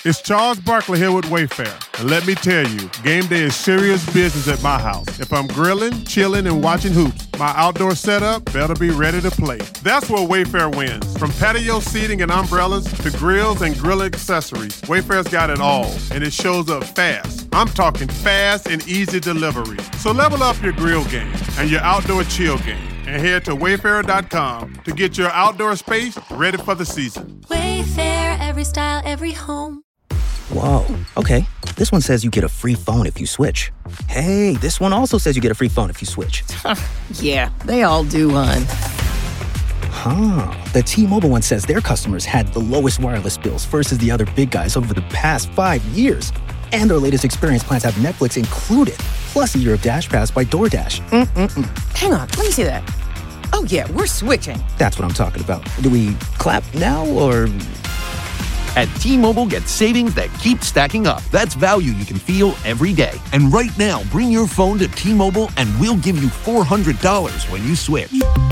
It's Charles Barkley here with Wayfair. And let me tell you, game day is serious business at my house. If I'm grilling, chilling, and watching hoops, my outdoor setup better be ready to play. That's where Wayfair wins. From patio seating and umbrellas to grills and grill accessories, Wayfair's got it all, and it shows up fast. I'm talking fast and easy delivery. So level up your grill game and your outdoor chill game, and head to Wayfair.com to get your outdoor space ready for the season. Wayfair, every style, every home. Whoa, okay. This one says you get a free phone if you switch. Hey, this one also says you get a free phone if you switch. Yeah, they all do, hon. The T-Mobile one says their customers had the lowest wireless bills versus the other big guys over the past 5 years. And their latest experience plans have Netflix included, plus a year of Dash Pass by DoorDash. Hang on, let me see that. Oh, yeah, we're switching. That's what I'm talking about. Do we clap now, or...? At T-Mobile, get savings that keep stacking up. That's value you can feel every day. And right now, bring your phone to T-Mobile and we'll give you $400 when you switch.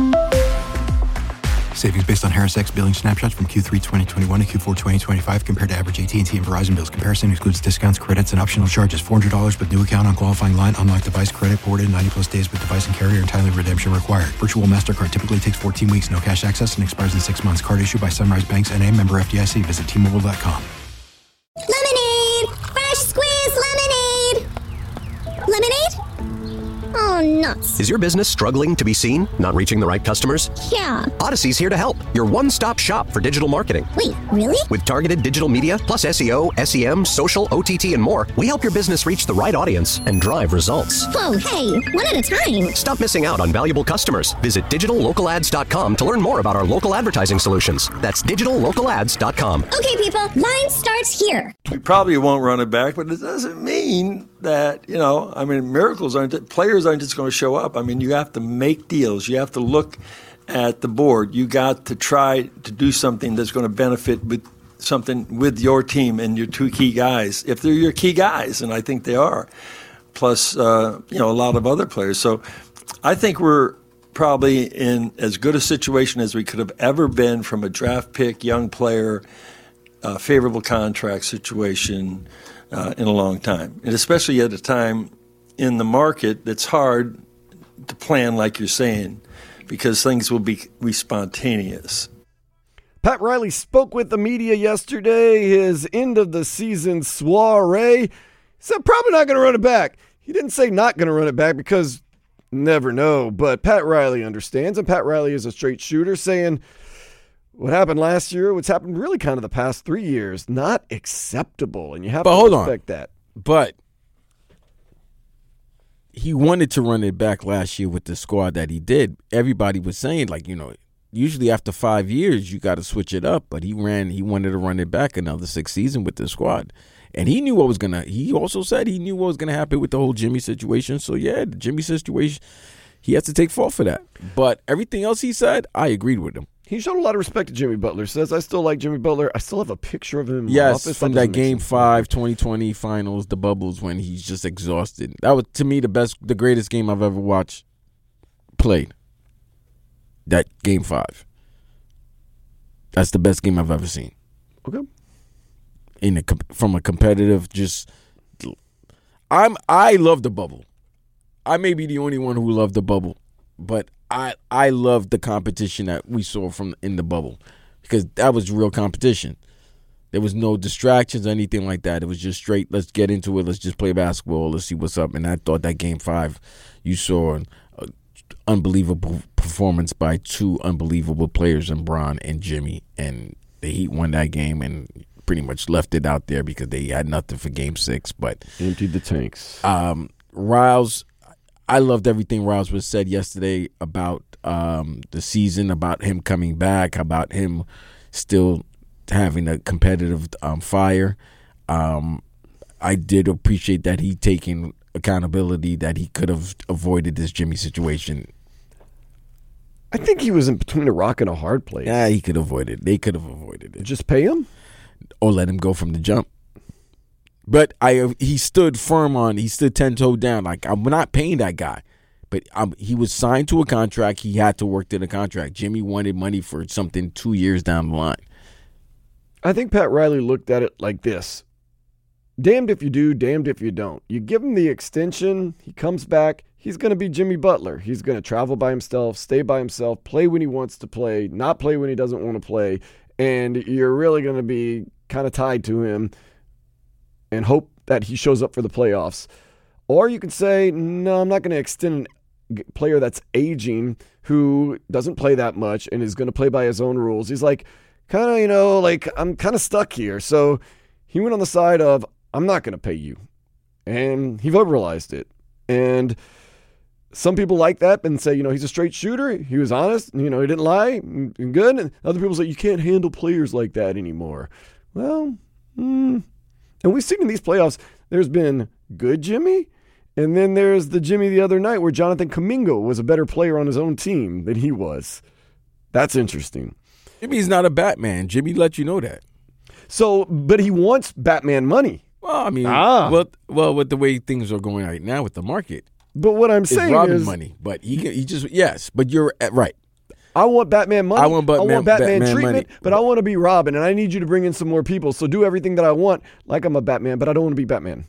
Savings based on Harris X billing snapshots from Q3 2021 to Q4 2025 compared to average AT&T and Verizon bills. Comparison excludes discounts, credits, and optional charges. $400 with new account on qualifying line. Unlock device credit ported 90-plus days with device and carrier and timely redemption required. Virtual MasterCard typically takes 14 weeks. No cash access and expires in 6 months. Card issued by Sunrise Banks N.A. member FDIC. Visit T-Mobile.com. Lemonade! Fresh squeezed lemonade! Lemonade? Oh, nuts. Is your business struggling to be seen? Not reaching the right customers? Yeah. Odyssey's here to help. Your one-stop shop for digital marketing. Wait, really? With targeted digital media, plus SEO, SEM, social, OTT, and more, we help your business reach the right audience and drive results. Whoa, hey, one at a time. Stop missing out on valuable customers. Visit digitallocalads.com to learn more about our local advertising solutions. That's digitallocalads.com. Okay, people, line starts here. We probably won't run it back, but it doesn't mean that, miracles players aren't just going to show up. You have to make deals. You have to look at the board. You got to try to do something that's going to benefit with your team and your two key guys, if they're your key guys, and I think they are, plus a lot of other players. So I think we're probably in as good a situation as we could have ever been from a draft pick, young player, favorable contract situation in a long time, and especially at a time in the market that's hard to plan, like you're saying, because things will be spontaneous. Pat Riley spoke with the media yesterday, his end-of-the-season soiree. He said probably not going to run it back. He didn't say not going to run it back because never know, but Pat Riley understands, and Pat Riley is a straight shooter, saying what happened last year, what's happened really kind of the past 3 years, not acceptable, and you have to respect that. But he wanted to run it back last year with the squad that he did. Everybody was saying, usually after 5 years, you got to switch it up. But he wanted to run it back another 6 seasons with the squad. And he knew he also said he knew what was going to happen with the whole Jimmy situation. So, yeah, the Jimmy situation, he has to take fault for that. But everything else he said, I agreed with him. He showed a lot of respect to Jimmy Butler. Says, I still like Jimmy Butler. I still have a picture of him in my office. From that Game 5 2020 finals, the bubbles, when he's just exhausted. That was, to me, the greatest game I've ever watched played. That Game 5. That's the best game I've ever seen. Okay. From a competitive, I love the bubble. I may be the only one who loved the bubble, but I love the competition that we saw in the bubble, because that was real competition. There was no distractions or anything like that. It was just straight, let's get into it. Let's just play basketball. Let's see what's up. And I thought that Game 5, you saw an unbelievable performance by two unbelievable players in Bron and Jimmy. And the Heat won that game and pretty much left it out there because they had nothing for Game 6. But emptied the tanks. Riles, I loved everything Riles was said yesterday about the season, about him coming back, about him still having a competitive fire. I did appreciate that he taking accountability, that he could have avoided this Jimmy situation. I think he was in between a rock and a hard place. Yeah, he could avoid it. They could have avoided it. Just pay him? Or let him go from the jump. But he stood firm he stood 10-toe down. Like, I'm not paying that guy. But he was signed to a contract. He had to work to the contract. Jimmy wanted money for something 2 years down the line. I think Pat Riley looked at it like this. Damned if you do, damned if you don't. You give him the extension, he comes back, he's going to be Jimmy Butler. He's going to travel by himself, stay by himself, play when he wants to play, not play when he doesn't want to play, and you're really going to be kind of tied to him and hope that he shows up for the playoffs. Or you can say, no, I'm not going to extend a player that's aging who doesn't play that much and is going to play by his own rules. He's like, kind of, I'm kind of stuck here. So he went on the side of, I'm not going to pay you. And he verbalized it. And some people like that and say, he's a straight shooter. He was honest. He didn't lie. Good. And other people say, you can't handle players like that anymore. Well, and we've seen in these playoffs, there's been good Jimmy. And then there's the Jimmy the other night where Jonathan Kuminga was a better player on his own team than he was. That's interesting. Jimmy's not a Batman. Jimmy let you know that. So, but he wants Batman money. Well, I mean, well, with the way things are going right now with the market. But what I'm saying is money. But he just yes. But you're right. I want Batman money. I want Batman treatment, money. But I want to be Robin, and I need you to bring in some more people. So do everything that I want, like I'm a Batman, but I don't want to be Batman.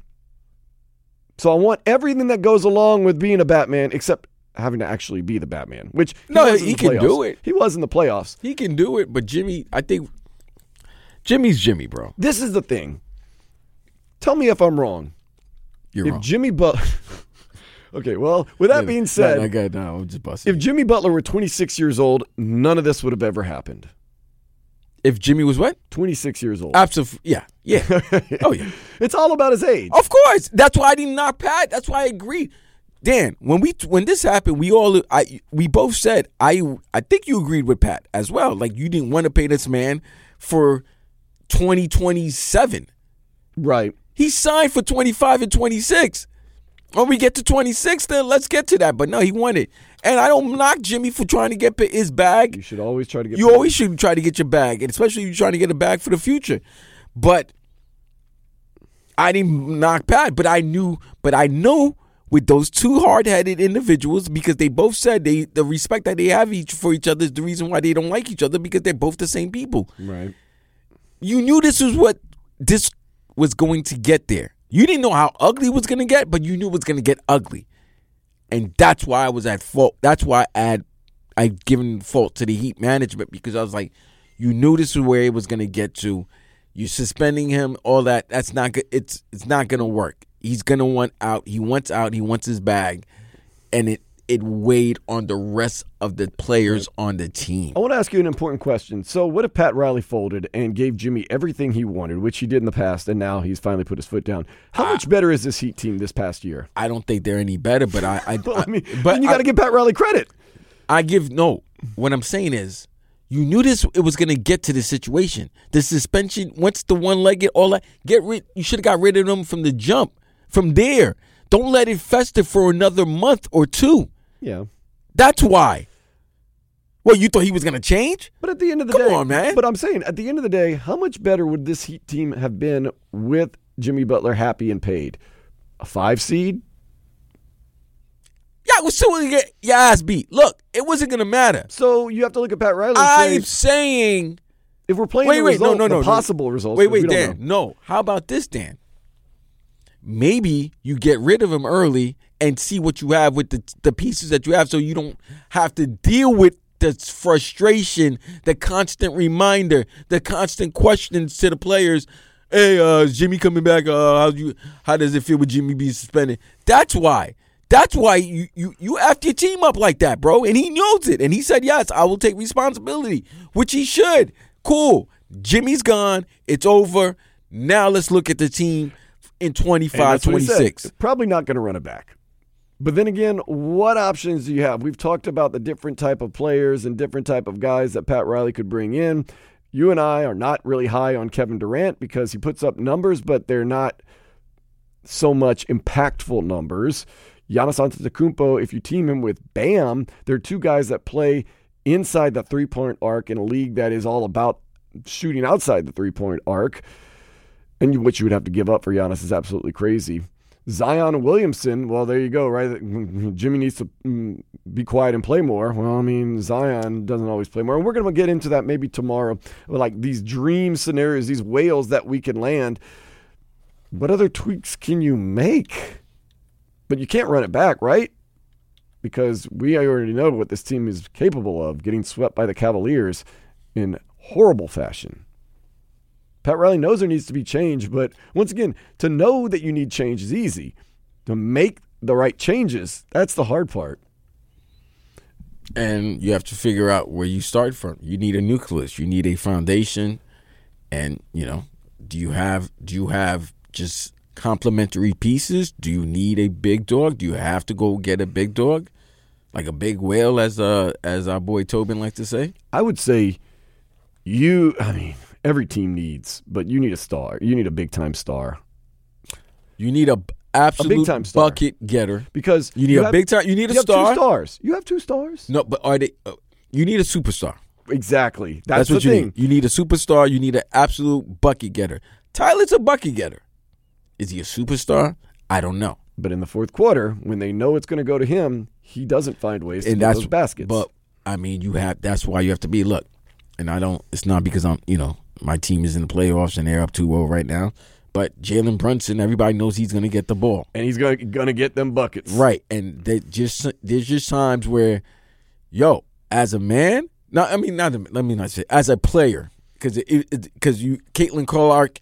So I want everything that goes along with being a Batman, except having to actually be the Batman. Which he can do it. He was in the playoffs. He can do it, but Jimmy, I think Jimmy's Jimmy, bro. This is the thing. Tell me if I'm wrong. You're wrong. Jimmy Butler. Okay, well, with that being said, I'm just busting. If Jimmy Butler were 26 years old, none of this would have ever happened. If Jimmy was what? 26 years old. Absolutely. Yeah. Oh, yeah. It's all about his age. Of course. That's why I didn't knock Pat. That's why I agreed. Dan, when this happened, we both said, I think you agreed with Pat as well. Like, you didn't want to pay this man for 2027. Right. He signed for 25 and 26. When we get to 26, then let's get to that. But no, he won it. And I don't knock Jimmy for trying to get his bag. You should always try to get You always should try to get your bag, and especially if you're trying to get a bag for the future. But I didn't knock Pat, but I know with those two hard-headed individuals, because they both said the respect that they have for each other is the reason why they don't like each other, because they're both the same people. Right. You knew this was going to get there. You didn't know how ugly it was going to get, but you knew it was going to get ugly. And that's why I was at fault. That's why I'd given fault to the Heat management, because I was like, you knew this was where it was going to get to. You suspending him, all that, that's not good. It's not going to work. He's going to want out. He wants out. He wants his bag. And it weighed on the rest of the players on the team. I want to ask you an important question. So what if Pat Riley folded and gave Jimmy everything he wanted, which he did in the past, and now he's finally put his foot down? How much better is this Heat team this past year? I don't think they're any better, but but you got to give Pat Riley credit. What I'm saying is, you knew it was going to get to this situation. The suspension, once the one-legged, all that, you should have got rid of them from the jump, from there. Don't let it fester for another month or two. Yeah. That's why. Well, you thought he was going to change? But at the end of the day. Come on, man. But I'm saying, at the end of the day, how much better would this Heat team have been with Jimmy Butler happy and paid? A 5 seed? Yeah, it was still going to get your ass beat. Look, it wasn't going to matter. So you have to look at Pat Riley and I'm saying. If we're playing the possible results. Wait, Dan. No. How about this, Dan? Maybe you get rid of him early and see what you have with the pieces that you have, so you don't have to deal with the frustration, the constant reminder, the constant questions to the players. Hey, is Jimmy coming back? How does it feel with Jimmy being suspended? That's why you effed your team up like that, bro. And he knows it. And he said, yes, I will take responsibility, which he should. Cool. Jimmy's gone. It's over. Now let's look at the team in 25, 26. Probably not going to run it back. But then again, what options do you have? We've talked about the different type of players and different type of guys that Pat Riley could bring in. You and I are not really high on Kevin Durant because he puts up numbers, but they're not so much impactful numbers. Giannis Antetokounmpo, if you team him with Bam, they're two guys that play inside the three-point arc in a league that is all about shooting outside the three-point arc. And what you would have to give up for Giannis is absolutely crazy. Zion Williamson, well, there you go, right? Jimmy needs to be quiet and play more. Well, I mean, Zion doesn't always play more. And we're going to get into that maybe tomorrow, like these dream scenarios, these whales that we can land. What other tweaks can you make? But you can't run it back, right? Because we already know what this team is capable of, getting swept by the Cavaliers in horrible fashion. Pat Riley knows there needs to be change, but once again, to know that you need change is easy. To make the right changes, that's the hard part. And you have to figure out where you start from. You need a nucleus. You need a foundation. And, do you have just complementary pieces? Do you need a big dog? Do you have to go get a big dog? Like a big whale, as our boy Tobin likes to say? I would say every team needs, but you need a star. You need a big-time star. You need a big-time star. Bucket getter. Because you need a big-time. You need a star. You have 2 stars. You have 2 stars. No, but are they? You need a superstar. Exactly. That's what you thing. need. You need a superstar. You need an absolute bucket getter. Tyler's a bucket getter. Is he a superstar? I don't know. But in the fourth quarter, when they know it's going to go to him, he doesn't find ways to get those baskets. But I mean, that's why you have to be. Look, and I don't. It's not because I'm. My team is in the playoffs and they're up 2-0 right now. But Jalen Brunson, everybody knows he's going to get the ball. And he's going to get them buckets. Right. And there's just times where, as a man, let me not say, as a player, because Caitlin Clark,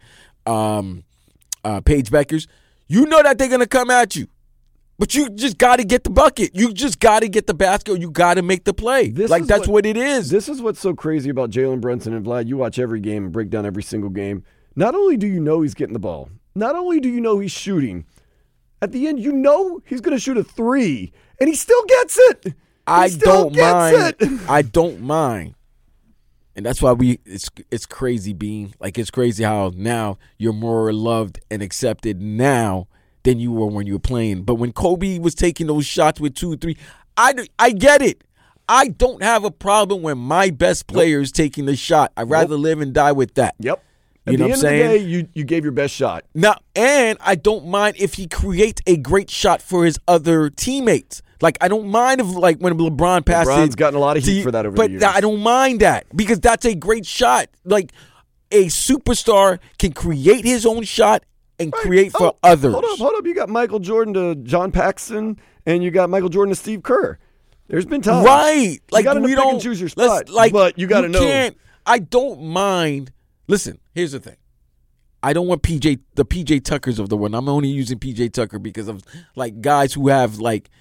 Paige Beckers, you know that they're going to come at you. But you just got to get the bucket. You just got to get the basket, or you got to make the play. That's what it is. This is what's so crazy about Jalen Brunson and Vlad. You watch every game and break down every single game. Not only do you know he's getting the ball, not only do you know he's shooting, at the end you know he's going to shoot a 3, and he still gets it. I don't mind. And that's why it's crazy being, it's crazy how now you're more loved and accepted now than you were when you were playing. But when Kobe was taking those shots with 2 or 3, I get it. I don't have a problem when my best player is taking the shot. I'd rather live and die with that. Yep. You know what I'm saying? At the end of the day, you gave your best shot. Now, and I don't mind if he creates a great shot for his other teammates. I don't mind if, when LeBron passes. LeBron's gotten a lot of heat for that over the years. But I don't mind that because that's a great shot. A superstar can create his own shot and create for others. Hold up. You got Michael Jordan to John Paxson, and you got Michael Jordan to Steve Kerr. There's been times. Right. You got to pick and choose your spot, but you got to know. I don't mind. Listen, here's the thing. I don't want the PJ Tuckers of the world. I'm only using PJ Tucker because of guys who have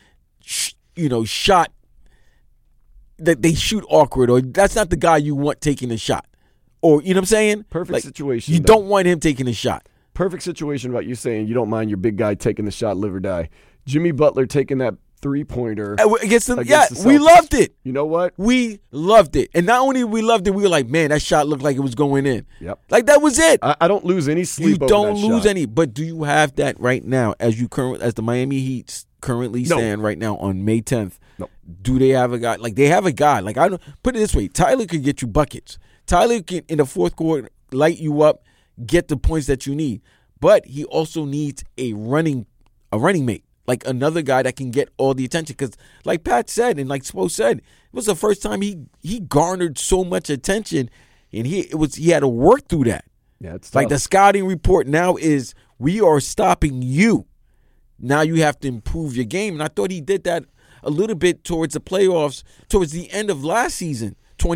shot that they shoot awkward, or that's not the guy you want taking the shot. Or you know what I'm saying? Perfect situation. You don't want him taking the shot. Perfect situation about you saying you don't mind your big guy taking the shot, live or die. Jimmy Butler taking that 3-pointer against the Celtics. We loved it. You know what? We loved it. And not only we loved it, we were like, man, that shot looked like it was going in. Yep. That was it. I don't lose any sleep over that shot. You don't lose any. But do you have that right now as the Miami Heat currently stand right now on May 10th? No. Do they have a guy? They have a guy. I don't put it this way. Tyler could get you buckets. Tyler can, in the fourth quarter, light you up, get the points that you need. But he also needs a running mate. Another guy that can get all the attention. Because like Pat said and like Spo said, it was the first time he garnered so much attention, and he had to work through that. Yeah, it's tough. The scouting report now is, we are stopping you. Now you have to improve your game. And I thought he did that a little bit towards the playoffs, towards the end of last season,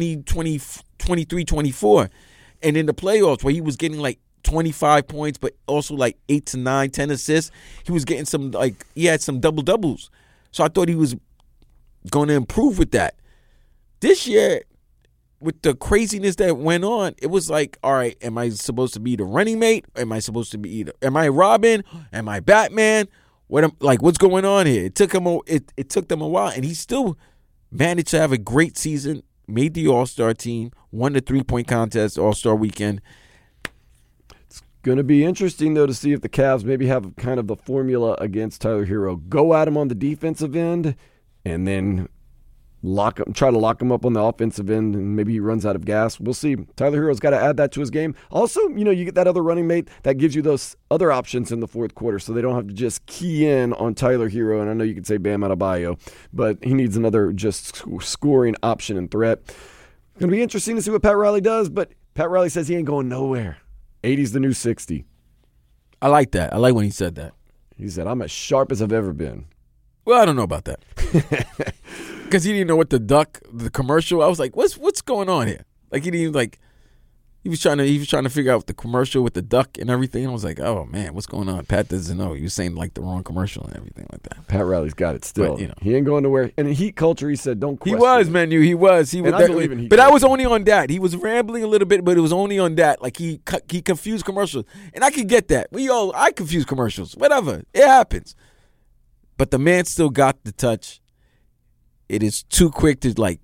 23-24. And in the playoffs where he was getting 25 points, but also 8 to 9, 10 assists. He was getting some, he had some double-doubles. So I thought he was going to improve with that. This year, with the craziness that went on, it was all right, am I supposed to be the running mate? Am I supposed to be am I Robin? Am I Batman? What's going on here? It took them a while, and he still managed to have a great season, made the All-Star team, won the 3-point contest All-Star weekend. Going to be interesting, though, to see if the Cavs maybe have kind of the formula against Tyler Hero. Go at him on the defensive end, and then try to lock him up on the offensive end, and maybe he runs out of gas. We'll see. Tyler Hero's got to add that to his game. Also, you get that other running mate that gives you those other options in the fourth quarter, so they don't have to just key in on Tyler Hero. And I know you could say Bam Adebayo, but he needs another just scoring option and threat. Going to be interesting to see what Pat Riley does, but Pat Riley says he ain't going nowhere. 80's the new 60. I like that. I like when he said that. He said, I'm as sharp as I've ever been. Well, I don't know about that. Because he didn't know what the commercial. I was like, what's going on here? Like, he didn't even, like, he was trying to figure out the commercial with the duck and everything. I was like, oh man, what's going on? Pat doesn't know. He was saying like the wrong commercial and everything like that. Pat Riley's got it still. But, he ain't going nowhere. And in Heat culture, he said, don't question. He was, Manu. He was. And I believe in Heat but culture. I was only on that. He was rambling a little bit, but it was only on that. Like he confused commercials, and I could get that. I confuse commercials. Whatever, it happens. But the man still got the touch. It is too quick to like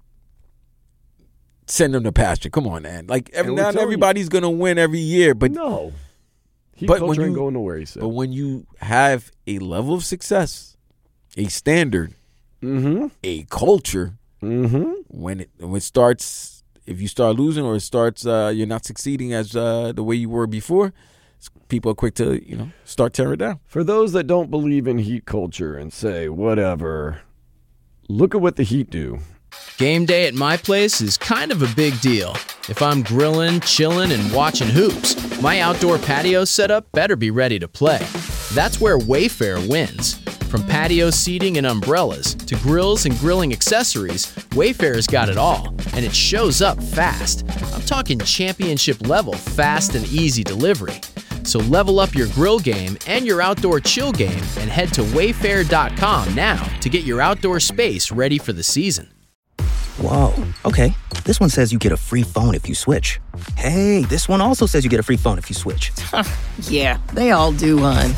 send him to pasture. Come on, man. Like not everybody's gonna win every year, but no. Culture ain't going nowhere, he said. But when you have a level of success, a standard, a culture, when it starts, if you start losing or it starts, you're not succeeding as the way you were before, people are quick to start tearing it down. For those that don't believe in Heat culture and say whatever, look at what the Heat do. Game day at my place is kind of a big deal. If I'm grilling, chilling, and watching hoops, my outdoor patio setup better be ready to play. That's where Wayfair wins. From patio seating and umbrellas to grills and grilling accessories, Wayfair's got it all, and it shows up fast. I'm talking championship level fast and easy delivery. So level up your grill game and your outdoor chill game and head to wayfair.com now to get your outdoor space ready for the season. Whoa, okay. This one says you get a free phone if you switch. Hey, this one also says you get a free phone if you switch. Yeah, they all do, hon.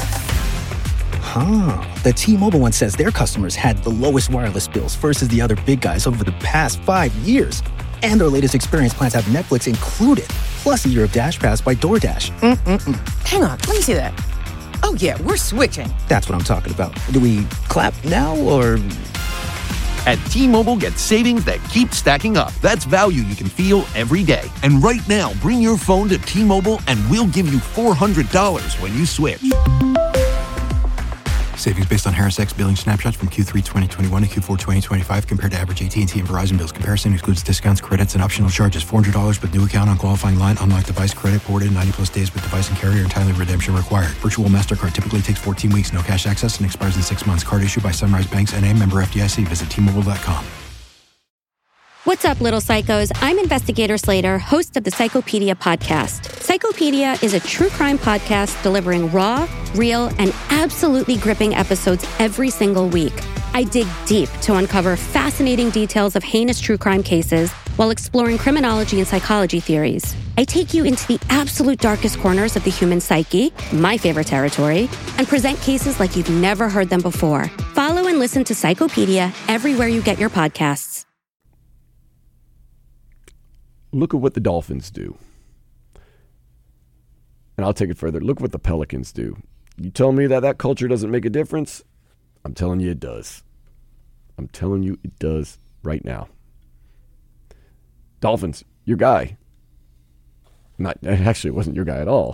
The T-Mobile one says their customers had the lowest wireless bills versus the other big guys over the past 5 years. And their latest experience plans have Netflix included, plus a year of Dash Pass by DoorDash. Hang on, let me see that. Oh yeah, we're switching. That's what I'm talking about. Do we clap now or... At T-Mobile, get savings that keep stacking up. That's value you can feel every day. And right now, bring your phone to T-Mobile and we'll give you $400 when you switch. Savings based on Harris X billing snapshots from Q3 2021 to Q4 2025 compared to average AT&T and Verizon bills. Comparison excludes discounts, credits, and optional charges. $400 with new account on qualifying line. Unlocked device credit ported 90-plus days with device and carrier and timely redemption required. Virtual MasterCard typically takes 14 weeks. No cash access and expires in 6 months. Card issued by Sunrise Banks N.A. Member FDIC. Visit T-Mobile.com. What's up, little psychos? I'm Investigator Slater, host of the Psychopedia podcast. Psychopedia is a true crime podcast delivering raw, real, and absolutely gripping episodes every single week. I dig deep to uncover fascinating details of heinous true crime cases while exploring criminology and psychology theories. I take you into the absolute darkest corners of the human psyche, my favorite territory, and present cases like you've never heard them before. Follow and listen to Psychopedia everywhere you get your podcasts. Look at what the Dolphins do. And I'll take it further. Look what the Pelicans do. You tell me that culture doesn't make a difference? I'm telling you it does. I'm telling you it does right now. Dolphins, your guy. Actually, it wasn't your guy at all.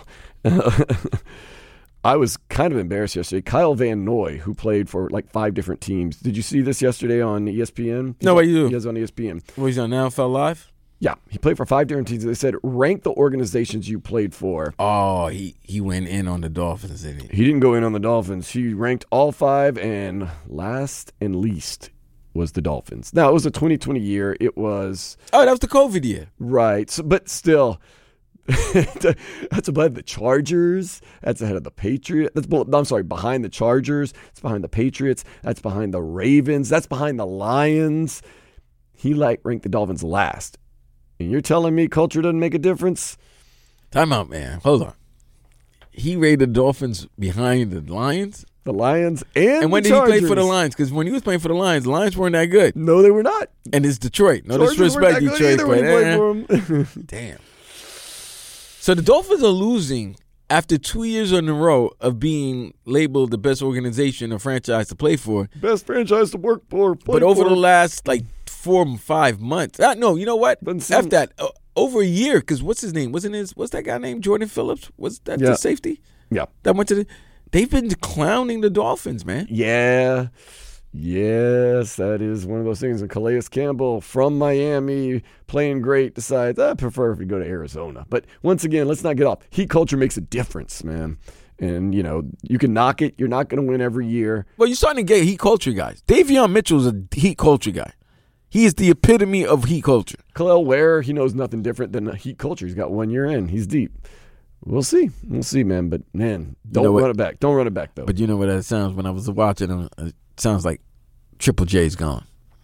I was kind of embarrassed yesterday. Kyle Van Noy, who played for like 5 different teams. Did you see this yesterday on ESPN? No, what you do? He was on ESPN. Well, he's on NFL Live? Yeah, he played for 5 different teams. They said, rank the organizations you played for. Oh, he went in on the Dolphins, didn't he? He didn't go in on the Dolphins. He ranked all 5, and last and least was the Dolphins. Now, it was a 2020 year. It was... Oh, that was the COVID year. Right, so, but still... That's above the Chargers. That's ahead of the Patriots. Behind the Chargers. It's behind the Patriots. That's behind the Ravens. That's behind the Lions. He ranked the Dolphins last. And you're telling me culture doesn't make a difference? Time out, man. Hold on. He rated the Dolphins behind the Lions? The Lions and when the did Chargers. he play for the Lions? Because when he was playing for the Lions weren't that good. No, they were not. And it's Detroit. No Chargers disrespect, Detroit. When he played for them. Damn. So the Dolphins are losing after 2 years in a row of being labeled the best organization or franchise to play for. Best franchise to work for. But over the last 4 4 5 months. No, you know what? F that. Over a year, because what's his name? What's that guy named Jordan Phillips? Was that the safety? Yeah. That went to the. They've been clowning the Dolphins, man. Yeah. Yes, that is one of those things. And Calais Campbell from Miami, playing great, decides, I prefer if we go to Arizona. But once again, let's not get off. Heat culture makes a difference, man. And, you can knock it. You're not going to win every year. Well, you're starting to get heat culture guys. Davion Mitchell's a heat culture guy. He is the epitome of heat culture. Khalil Ware, he knows nothing different than heat culture. He's got 1 year in. He's deep. We'll see. We'll see, man. But, man, don't run it back. Don't run it back, though. But you know what that sounds when I was watching him? It sounds like Triple J's gone.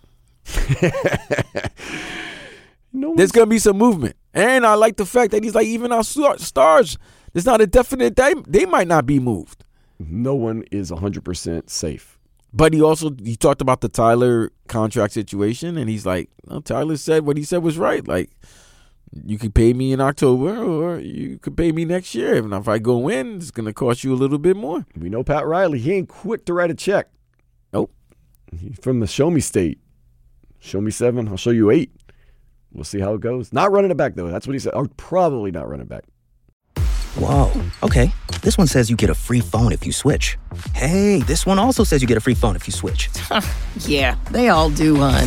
There's going to be some movement. And I like the fact that he's like, even our stars, there's not a definite, they might not be moved. No one is 100% safe. But he talked about the Tyler contract situation, and he's like, Tyler said what he said was right. Like, you could pay me in October, or you could pay me next year. And if I go in, it's going to cost you a little bit more. We know Pat Riley. He ain't quick to write a check. Nope. He's from the show me state. Show me 7, I'll show you 8. We'll see how it goes. Not running it back, though. That's what he said. Or probably not running back. Whoa, okay. This one says you get a free phone if you switch. Hey, this one also says you get a free phone if you switch. Yeah, they all do, hon.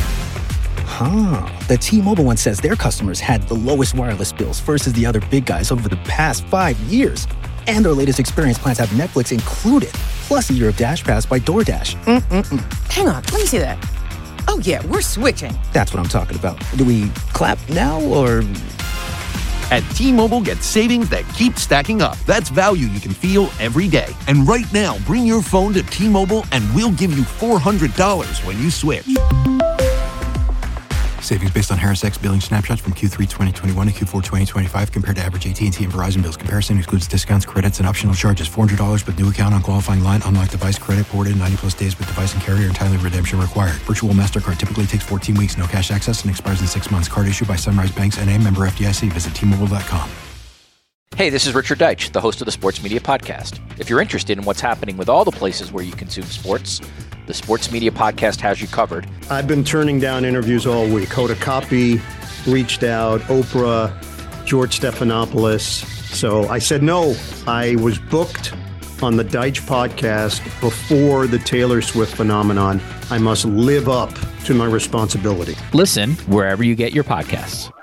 The T-Mobile one says their customers had the lowest wireless bills versus the other big guys over the past 5 years. And their latest experience plans have Netflix included, plus a year of Dash Pass by DoorDash. Hang on, let me see that. Oh, yeah, we're switching. That's what I'm talking about. Do we clap now or... At T-Mobile, get savings that keep stacking up. That's value you can feel every day. And right now, bring your phone to T-Mobile and we'll give you $400 when you switch. Savings based on Harris X billing snapshots from Q3 2021 to Q4 2025 compared to average AT&T and Verizon bills. Comparison excludes discounts, credits, and optional charges. $400 with new account on qualifying line. Unlock device credit ported 90-plus days with device and carrier. Entirely redemption required. Virtual MasterCard typically takes 14 weeks. No cash access and expires in 6 months. Card issued by Sunrise Banks N.A. Member FDIC. Visit T-Mobile.com. Hey, this is Richard Deitch, the host of the Sports Media Podcast. If you're interested in what's happening with all the places where you consume sports, the Sports Media Podcast has you covered. I've been turning down interviews all week. Hoda Kotb reached out, Oprah, George Stephanopoulos. So I said no. I was booked on the Deitch podcast before the Taylor Swift phenomenon. I must live up to my responsibility. Listen wherever you get your podcasts.